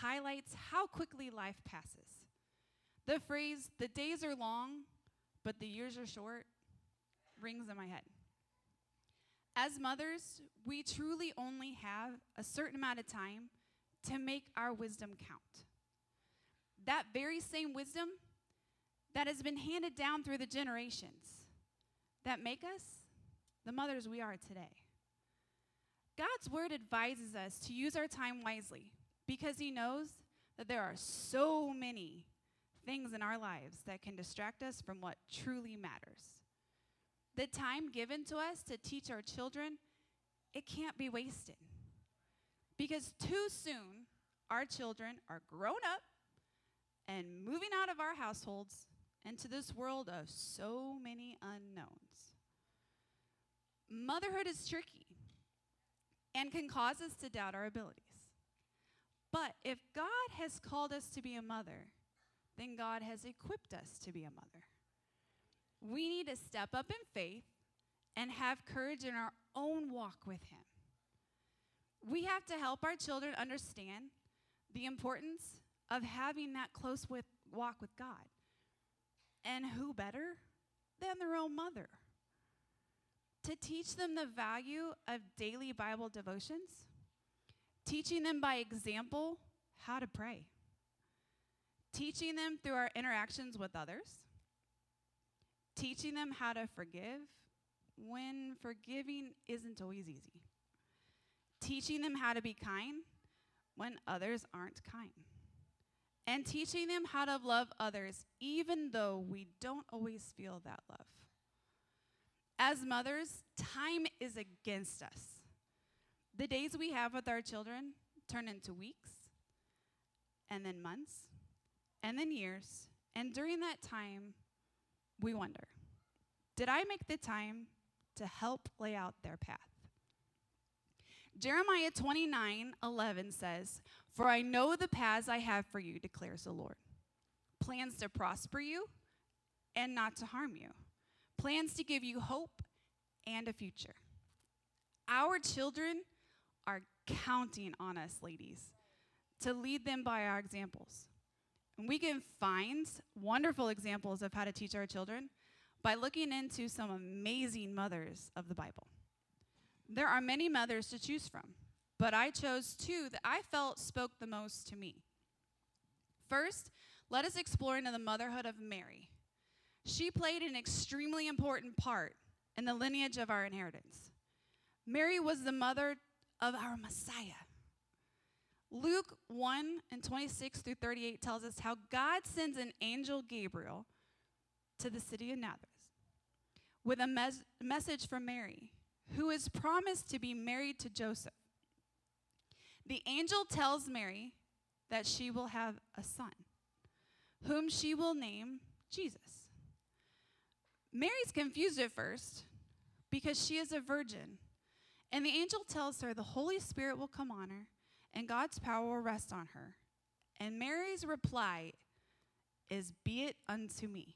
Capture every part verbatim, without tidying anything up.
highlights how quickly life passes. The phrase, the days are long, but the years are short, rings in my head. As mothers, we truly only have a certain amount of time to make our wisdom count. That very same wisdom that has been handed down through the generations that make us the mothers we are today. God's word advises us to use our time wisely because he knows that there are so many things in our lives that can distract us from what truly matters. The time given to us to teach our children, it can't be wasted. Because too soon, our children are grown up and moving out of our households into this world of so many unknowns. Motherhood is tricky and can cause us to doubt our abilities. But if God has called us to be a mother, then God has equipped us to be a mother. We need to step up in faith and have courage in our own walk with him. We have to help our children understand the importance of having that close with, walk with God. And who better than their own mother? To teach them the value of daily Bible devotions, teaching them by example how to pray, teaching them through our interactions with others, teaching them how to forgive when forgiving isn't always easy, teaching them how to be kind when others aren't kind, and teaching them how to love others even though we don't always feel that love. As mothers, time is against us. The days we have with our children turn into weeks, and then months, and then years, and during that time, we wonder, did I make the time to help lay out their path? Jeremiah twenty-nine eleven says, "For I know the paths I have for you, declares the Lord. Plans to prosper you and not to harm you. Plans to give you hope and a future." Our children are counting on us, ladies, to lead them by our examples. And we can find wonderful examples of how to teach our children by looking into some amazing mothers of the Bible. There are many mothers to choose from, but I chose two that I felt spoke the most to me. First, let us explore into the motherhood of Mary. She played an extremely important part in the lineage of our inheritance. Mary was the mother of our Messiah. Luke one and twenty-six through thirty-eight tells us how God sends an angel, Gabriel, to the city of Nazareth with a mes- message from Mary, who is promised to be married to Joseph. The angel tells Mary that she will have a son, whom she will name Jesus. Mary's confused at first because she is a virgin, and the angel tells her the Holy Spirit will come on her, and God's power will rest on her. And Mary's reply is, "Be it unto me."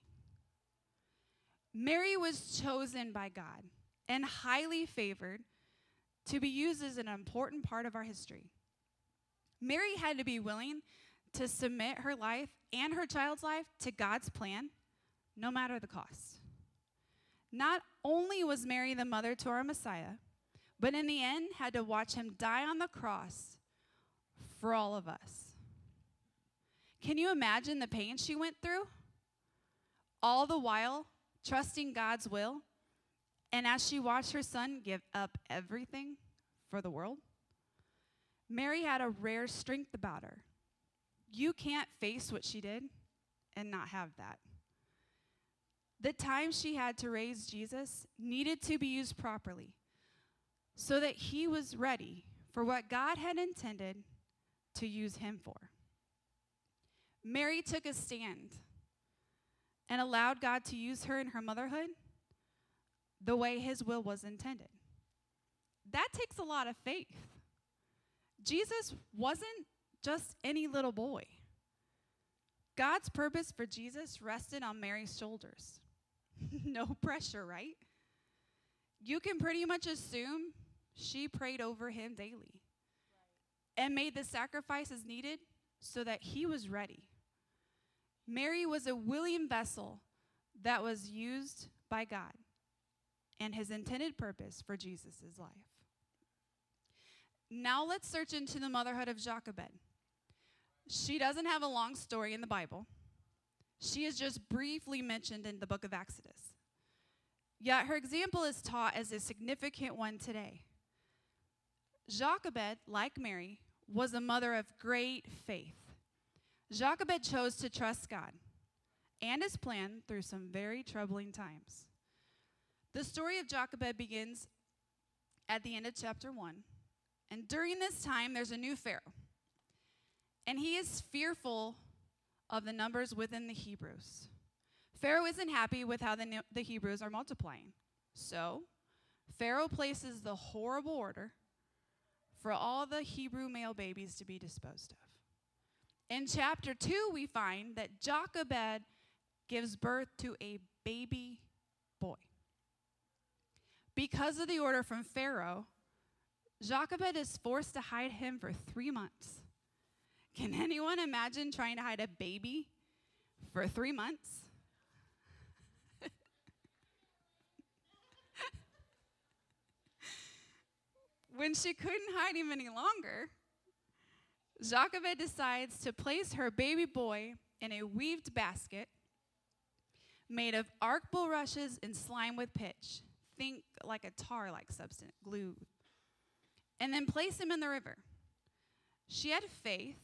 Mary was chosen by God and highly favored to be used as an important part of our history. Mary had to be willing to submit her life and her child's life to God's plan, no matter the cost. Not only was Mary the mother to our Messiah, but in the end had to watch him die on the cross for all of us. Can you imagine the pain she went through? All the while trusting God's will, and as she watched her son give up everything for the world, Mary had a rare strength about her. You can't face what she did and not have that. The time she had to raise Jesus needed to be used properly so that he was ready for what God had intended to use him for. Mary took a stand and allowed God to use her in her motherhood the way his will was intended. That takes a lot of faith. Jesus wasn't just any little boy. God's purpose for Jesus rested on Mary's shoulders. No pressure, right? You can pretty much assume she prayed over him daily and made the sacrifices needed so that he was ready. Mary was a willing vessel that was used by God and his intended purpose for Jesus' life. Now let's search into the motherhood of Jochebed. She doesn't have a long story in the Bible. She is just briefly mentioned in the book of Exodus. Yet her example is taught as a significant one today. Jochebed, like Mary, was a mother of great faith. Jochebed chose to trust God and his plan through some very troubling times. The story of Jochebed begins at the end of chapter one. And during this time, there's a new Pharaoh. And he is fearful of the numbers within the Hebrews. Pharaoh isn't happy with how the, the Hebrews are multiplying. So, Pharaoh places the horrible order for all the Hebrew male babies to be disposed of. In chapter two, we find that Jochebed gives birth to a baby boy. Because of the order from Pharaoh, Jochebed is forced to hide him for three months. Can anyone imagine trying to hide a baby for three months? When she couldn't hide him any longer, Jochebed decides to place her baby boy in a weaved basket made of arc bulrushes and slime with pitch. Think like a tar-like substance, glue. And then place him in the river. She had faith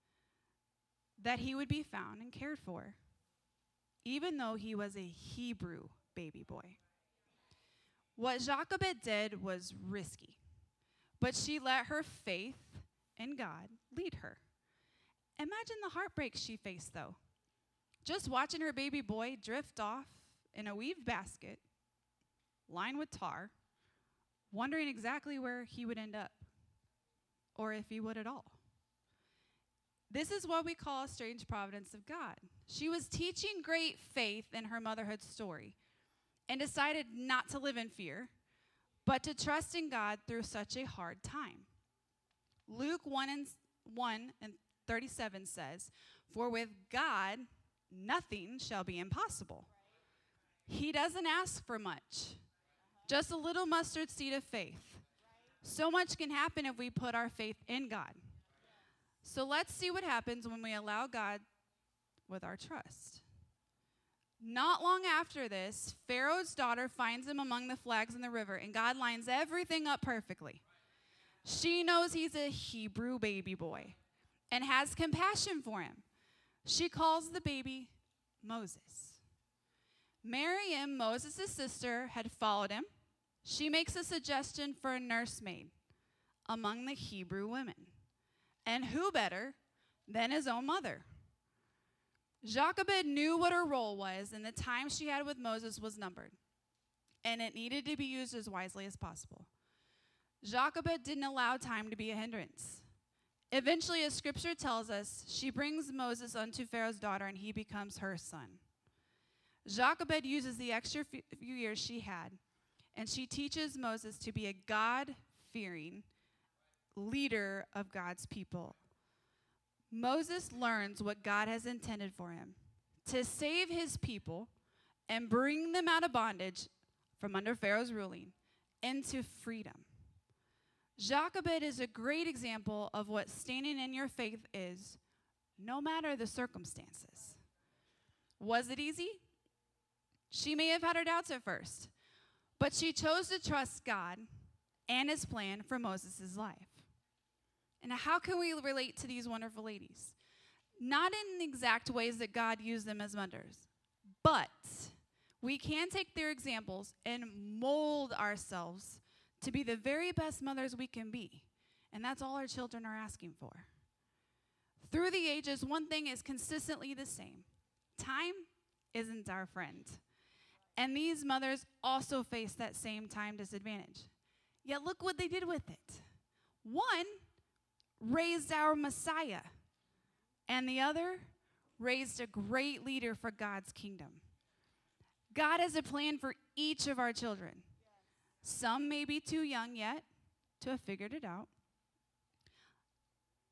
that he would be found and cared for, even though he was a Hebrew baby boy. What Jochebed did was risky, but she let her faith in God lead her. Imagine the heartbreak she faced, though. Just watching her baby boy drift off in a weaved basket, lined with tar, wondering exactly where he would end up, or if he would at all. This is what we call a strange providence of God. She was teaching great faith in her motherhood story and decided not to live in fear, but to trust in God through such a hard time. Luke one and, one and thirty-seven says, "For with God, nothing shall be impossible." He doesn't ask for much, just a little mustard seed of faith. So much can happen if we put our faith in God. So let's see what happens when we allow God with our trust. Not long after this, Pharaoh's daughter finds him among the flags in the river, and God lines everything up perfectly. She knows he's a Hebrew baby boy and has compassion for him. She calls the baby Moses. Miriam, Moses' sister, had followed him. She makes a suggestion for a nursemaid among the Hebrew women. And who better than his own mother? Jochebed knew what her role was, and the time she had with Moses was numbered, and it needed to be used as wisely as possible. Jochebed didn't allow time to be a hindrance. Eventually, as scripture tells us, she brings Moses unto Pharaoh's daughter, and he becomes her son. Jochebed uses the extra few years she had, and she teaches Moses to be a God-fearing leader of God's people. Moses learns what God has intended for him, to save his people and bring them out of bondage from under Pharaoh's ruling into freedom. Jochebed is a great example of what standing in your faith is, no matter the circumstances. Was it easy? She may have had her doubts at first, but she chose to trust God and his plan for Moses' life. And how can we relate to these wonderful ladies? Not in the exact ways that God used them as mothers, but we can take their examples and mold ourselves to be the very best mothers we can be. And that's all our children are asking for. Through the ages, one thing is consistently the same. Time isn't our friend. And these mothers also face that same time disadvantage. Yet look what they did with it. One raised our Messiah, and the other raised a great leader for God's kingdom. God has a plan for each of our children. Some may be too young yet to have figured it out.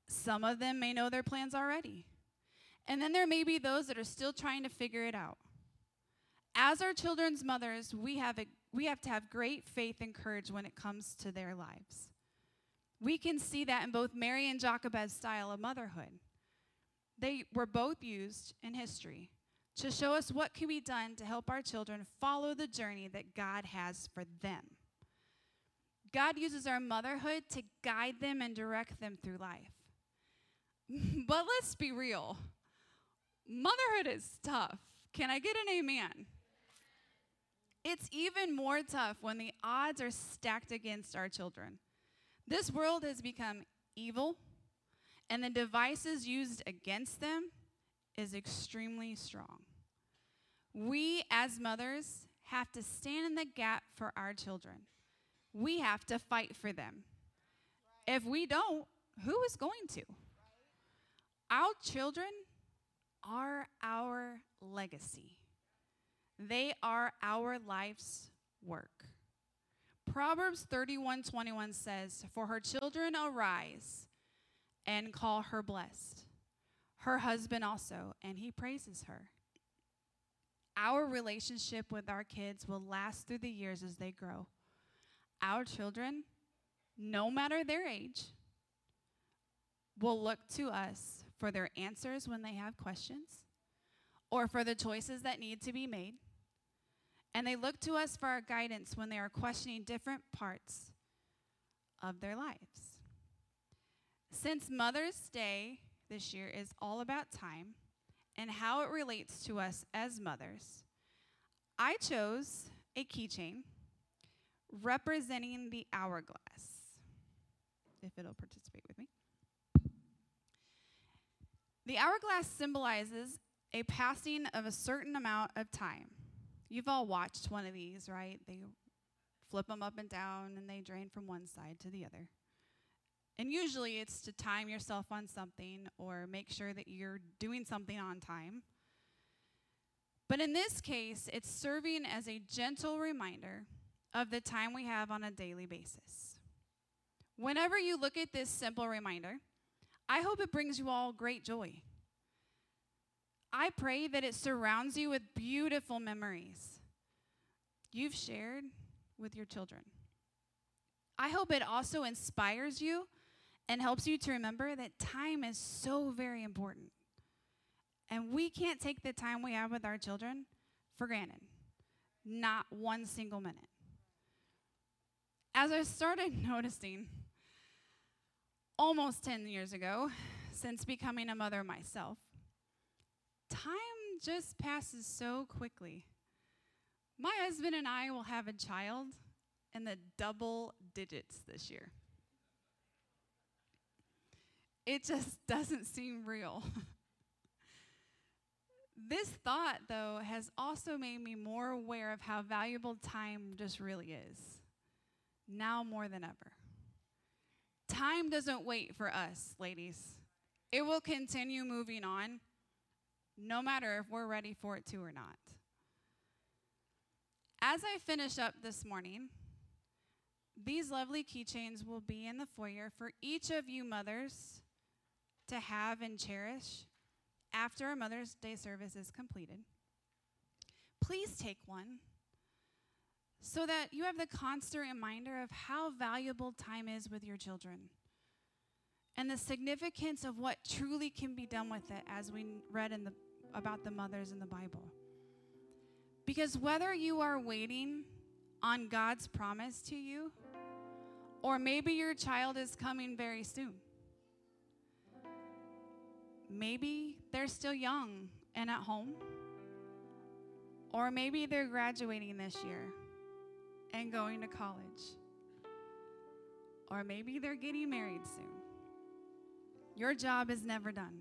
Some of them may know their plans already. And then there may be those that are still trying to figure it out. As our children's mothers, we have, a, we have to have great faith and courage when it comes to their lives. We can see that in both Mary and Jochebed's style of motherhood. They were both used in history to show us what can be done to help our children follow the journey that God has for them. God uses our motherhood to guide them and direct them through life. But let's be real. Motherhood is tough. Can I get an amen? It's even more tough when the odds are stacked against our children. This world has become evil, and the devices used against them is extremely strong. We, as mothers, have to stand in the gap for our children. We have to fight for them. If we don't, who is going to? Our children are our legacy. They are our life's work. Proverbs thirty-one twenty-one says, "For her children arise and call her blessed. Her husband also, and he praises her." Our relationship with our kids will last through the years as they grow. Our children, no matter their age, will look to us for their answers when they have questions or for the choices that need to be made. And they look to us for our guidance when they are questioning different parts of their lives. Since Mother's Day this year is all about time and how it relates to us as mothers, I chose a keychain representing the hourglass, if it'll participate with me. The hourglass symbolizes a passing of a certain amount of time. You've all watched one of these, right? They flip them up and down, and they drain from one side to the other. And usually it's to time yourself on something or make sure that you're doing something on time. But in this case, it's serving as a gentle reminder of the time we have on a daily basis. Whenever you look at this simple reminder, I hope it brings you all great joy. I pray that it surrounds you with beautiful memories you've shared with your children. I hope it also inspires you and helps you to remember that time is so very important. And we can't take the time we have with our children for granted. Not one single minute. As I started noticing almost ten years ago, since becoming a mother myself, time just passes so quickly. My husband and I will have a child in the double digits this year. It just doesn't seem real. This thought, though, has also made me more aware of how valuable time just really is, now more than ever. Time doesn't wait for us, ladies. It will continue moving on, no matter if we're ready for it to or not. As I finish up this morning, these lovely keychains will be in the foyer for each of you mothers to have and cherish after a Mother's Day service is completed. Please take one so that you have the constant reminder of how valuable time is with your children and the significance of what truly can be done with it, as we read in the, about the mothers in the Bible. Because whether you are waiting on God's promise to you, or maybe your child is coming very soon, maybe they're still young and at home, or maybe they're graduating this year and going to college, or maybe they're getting married soon. Your job is never done.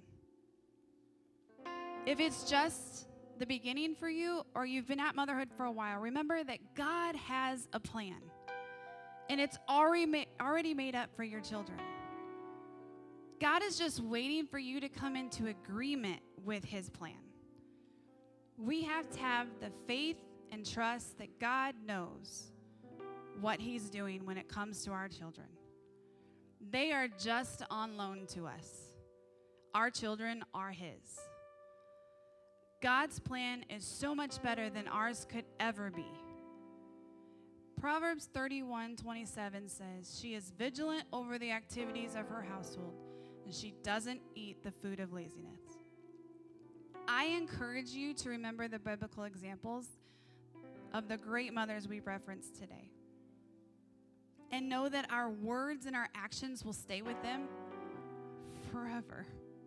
If it's just the beginning for you, or you've been at motherhood for a while, remember that God has a plan, and it's already ma- already made up for your children. God is just waiting for you to come into agreement with his plan. We have to have the faith and trust that God knows what he's doing when it comes to our children. They are just on loan to us. Our children are His. God's plan is so much better than ours could ever be. Proverbs thirty-one twenty-seven says, she is vigilant over the activities of her household, and she doesn't eat the food of laziness. I encourage you to remember the biblical examples of the great mothers we referenced today. And know that our words and our actions will stay with them forever.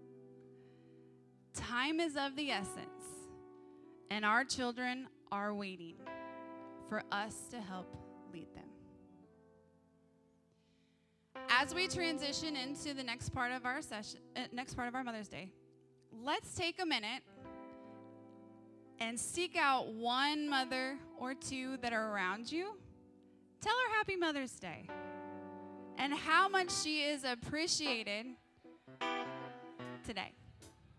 Time is of the essence, and our children are waiting for us to help lead them. As we transition into the next part of our session, uh, next part of our Mother's Day, let's take a minute and seek out one mother or two that are around you. Tell her Happy Mother's Day and how much she is appreciated today.